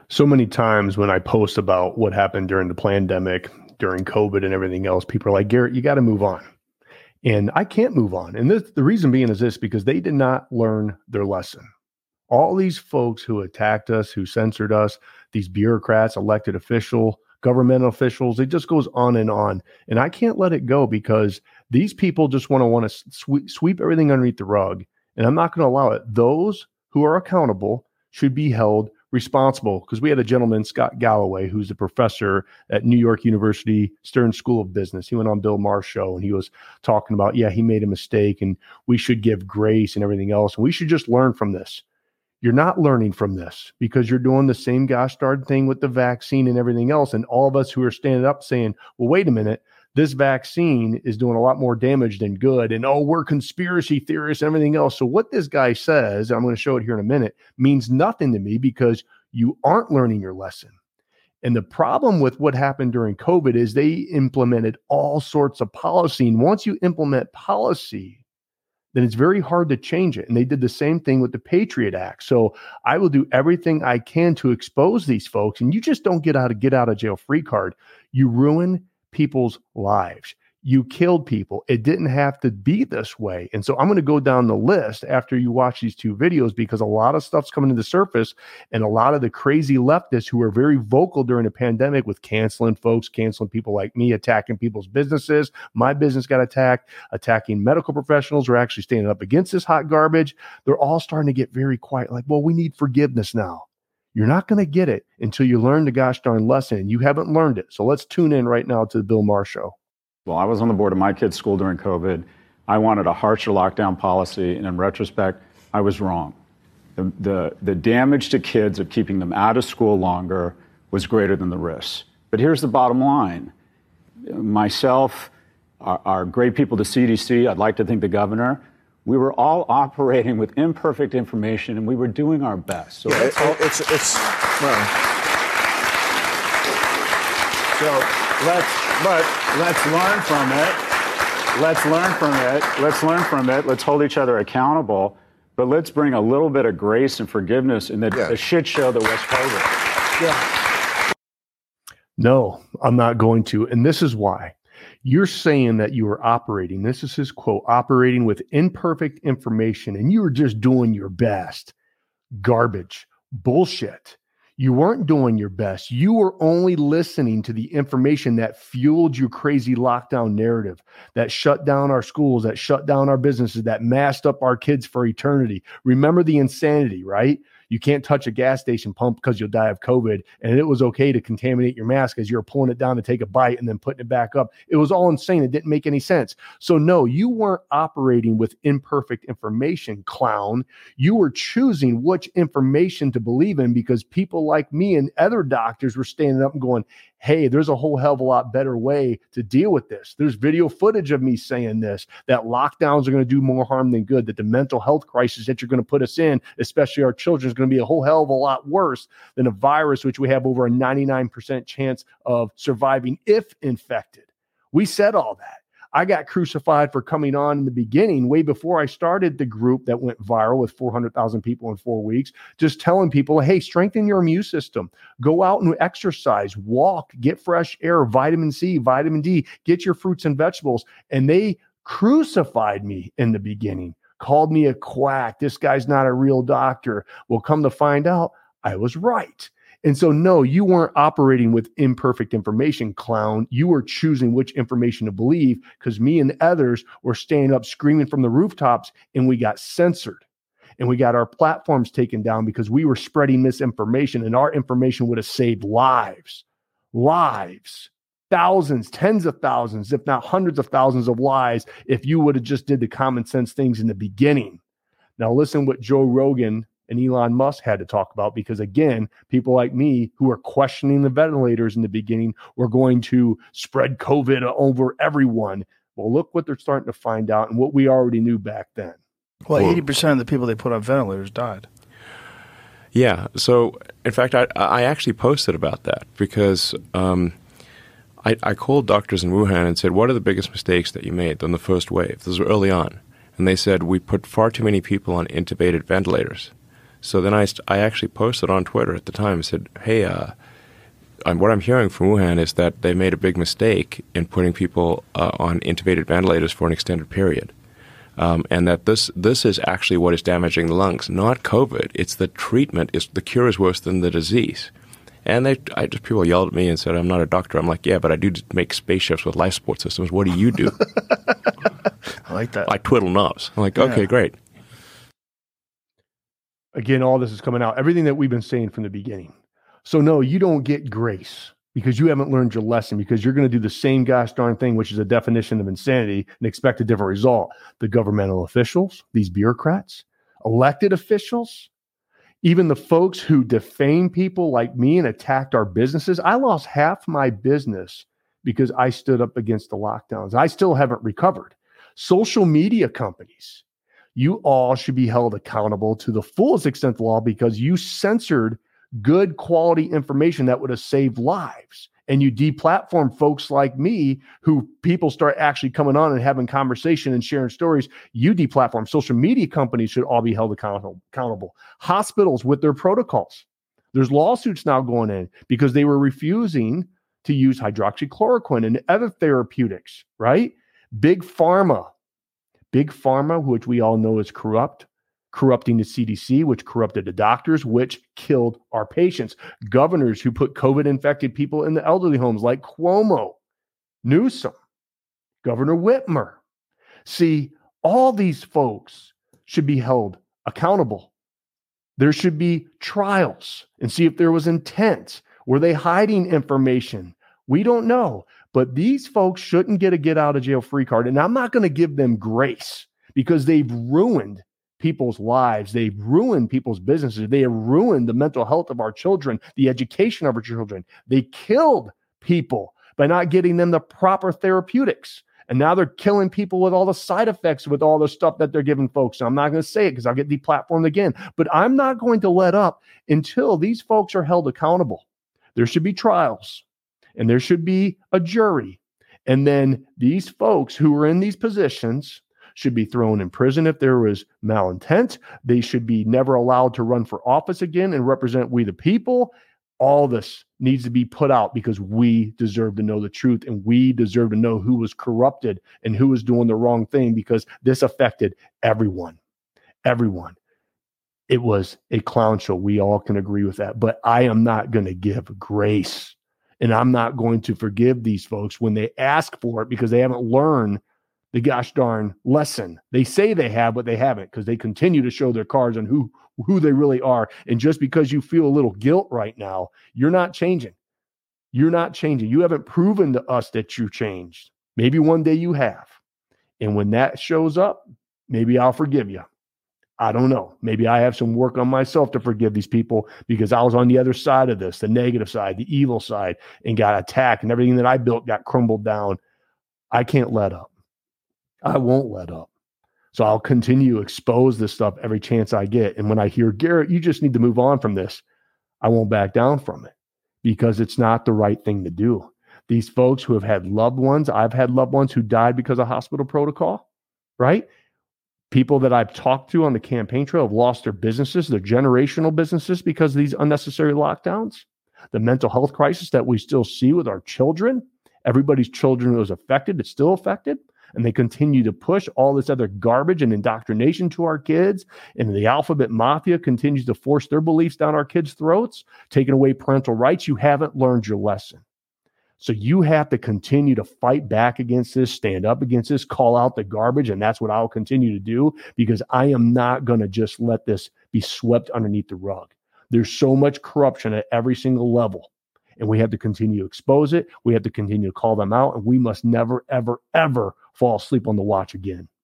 So many times when I post about what happened during the pandemic, during COVID and everything else, people are like, Garrett, you got to move on. And I can't move on. And the reason being is this, because they did not learn their lesson. All these folks who attacked us, who censored us, these bureaucrats, elected official, governmental officials, it just goes on. And I can't let it go because these people just want to sweep everything underneath the rug. And I'm not going to allow it. Those who are accountable should be held responsible, because we had a gentleman, Scott Galloway, who's a professor at New York University Stern School of Business. He went on Bill Maher's show and he was talking about, he made a mistake and we should give grace and everything else. And we should just learn from this. You're not learning from this because you're doing the same gosh darn thing with the vaccine and everything else. And all of us who are standing up saying, well, wait a minute, this vaccine is doing a lot more damage than good. And, we're conspiracy theorists and everything else. So what this guy says, I'm going to show it here in a minute, means nothing to me because you aren't learning your lesson. And the problem with what happened during COVID is they implemented all sorts of policy. And once you implement policy, then it's very hard to change it. And they did the same thing with the Patriot Act. So I will do everything I can to expose these folks. And you just don't get out of jail free card. You ruin people's lives. You killed people. It didn't have to be this way. And so I'm going to go down the list after you watch these two videos, because a lot of stuff's coming to the surface, and a lot of the crazy leftists who were very vocal during the pandemic with canceling people like me, attacking people's businesses. My business got attacked, attacking medical professionals who are actually standing up against this hot garbage. They're all starting to get very quiet. Like, well, we need forgiveness now. You're not going to get it until you learn the gosh darn lesson. You haven't learned it. So let's tune in right now to the Bill Maher Show. Well, I was on the board of my kid's school during COVID. I wanted a harsher lockdown policy, and in retrospect, I was wrong. The damage to kids of keeping them out of school longer was greater than the risks. But here's the bottom line. Myself, our great people, the CDC, I'd like to think the governor, we were all operating with imperfect information, and we were doing our best. So let's learn from it. Let's learn from it. Let's hold each other accountable. But let's bring a little bit of grace and forgiveness in the shit show that was COVID. Yeah. No, I'm not going to. And this is why. You're saying that you were operating, this is his quote, operating with imperfect information, and you were just doing your best. Garbage. Bullshit. You weren't doing your best. You were only listening to the information that fueled your crazy lockdown narrative, that shut down our schools, that shut down our businesses, that masked up our kids for eternity. Remember the insanity, right? You can't touch a gas station pump because you'll die of COVID. And it was okay to contaminate your mask as you're pulling it down to take a bite and then putting it back up. It was all insane. It didn't make any sense. So no, you weren't operating with imperfect information, clown. You were choosing which information to believe in because people like me and other doctors were standing up and going, hey, there's a whole hell of a lot better way to deal with this. There's video footage of me saying this, that lockdowns are going to do more harm than good, that the mental health crisis that you're going to put us in, especially our children, is going to be a whole hell of a lot worse than a virus, which we have over a 99% chance of surviving if infected. We said all that. I got crucified for coming on in the beginning, way before I started the group that went viral with 400,000 people in 4 weeks, just telling people, hey, strengthen your immune system. Go out and exercise, walk, get fresh air, vitamin C, vitamin D, get your fruits and vegetables. And they crucified me in the beginning, called me a quack. This guy's not a real doctor. Well, come to find out, I was right. And so, no, you weren't operating with imperfect information, clown. You were choosing which information to believe because me and others were standing up screaming from the rooftops, and we got censored. And we got our platforms taken down because we were spreading misinformation, and our information would have saved lives. Thousands, tens of thousands, if not hundreds of thousands of lives if you would have just did the common sense things in the beginning. Now, listen what Joe Rogan and Elon Musk had to talk about, because again, people like me who are questioning the ventilators in the beginning were going to spread COVID over everyone. Well, look what they're starting to find out and what we already knew back then. Well, 80% of the people they put on ventilators died. Yeah. So, in fact, I actually posted about that because I called doctors in Wuhan and said, what are the biggest mistakes that you made on the first wave? This was early on. And they said, we put far too many people on intubated ventilators. So then I actually posted on Twitter at the time and said, hey, what I'm hearing from Wuhan is that they made a big mistake in putting people on intubated ventilators for an extended period. And that this is actually what is damaging the lungs, not COVID. It's the treatment. The cure is worse than the disease. And people yelled at me and said, I'm not a doctor. I'm like, yeah, but I do make spaceships with life support systems. What do you do? I like that. I twiddle knobs. I'm like, okay, great. Again, all this is coming out. Everything that we've been saying from the beginning. So no, you don't get grace because you haven't learned your lesson, because you're going to do the same gosh darn thing, which is a definition of insanity, and expect a different result. The governmental officials, these bureaucrats, elected officials, even the folks who defame people like me and attacked our businesses. I lost half my business because I stood up against the lockdowns. I still haven't recovered. Social media companies, you all should be held accountable to the fullest extent of the law because you censored good quality information that would have saved lives. And you deplatform folks like me, who people start actually coming on and having conversation and sharing stories. You deplatform. Social media companies should all be held accountable. Hospitals with their protocols. There's lawsuits now going in because they were refusing to use hydroxychloroquine and other therapeutics, right? Big pharma, which we all know is corrupting the CDC, which corrupted the doctors, which killed our patients. Governors who put COVID-infected people in the elderly homes like Cuomo, Newsom, Governor Whitmer. See, all these folks should be held accountable. There should be trials and see if there was intent. Were they hiding information? We don't know. But these folks shouldn't get a get out of jail free card. And I'm not going to give them grace because they've ruined people's lives. They've ruined people's businesses. They have ruined the mental health of our children, the education of our children. They killed people by not getting them the proper therapeutics. And now they're killing people with all the side effects, with all the stuff that they're giving folks. And I'm not going to say it because I'll get deplatformed again. But I'm not going to let up until these folks are held accountable. There should be trials and there should be a jury. And then these folks who are in these positions should be thrown in prison if there was malintent. They should be never allowed to run for office again and represent we the people. All this needs to be put out because we deserve to know the truth and we deserve to know who was corrupted and who was doing the wrong thing, because this affected everyone. Everyone. It was a clown show. We all can agree with that. But I am not going to give grace, and I'm not going to forgive these folks when they ask for it because they haven't learned the gosh darn lesson. They say they have, but they haven't, because they continue to show their cards on who they really are. And just because you feel a little guilt right now, you're not changing. You're not changing. You haven't proven to us that you changed. Maybe one day you have. And when that shows up, maybe I'll forgive you. I don't know. Maybe I have some work on myself to forgive these people because I was on the other side of this, the negative side, the evil side, and got attacked, and everything that I built got crumbled down. I can't let up. I won't let up. So I'll continue to expose this stuff every chance I get. And when I hear, Garrett, you just need to move on from this, I won't back down from it because it's not the right thing to do. These folks who have had loved ones, I've had loved ones who died because of hospital protocol, right? People that I've talked to on the campaign trail have lost their businesses, their generational businesses, because of these unnecessary lockdowns. The mental health crisis that we still see with our children, everybody's children was affected, it's still affected. And they continue to push all this other garbage and indoctrination to our kids. And the alphabet mafia continues to force their beliefs down our kids' throats, taking away parental rights. You haven't learned your lesson. So you have to continue to fight back against this, stand up against this, call out the garbage. And that's what I'll continue to do, because I am not going to just let this be swept underneath the rug. There's so much corruption at every single level. And we have to continue to expose it. We have to continue to call them out. And we must never, ever, ever fall asleep on the watch again.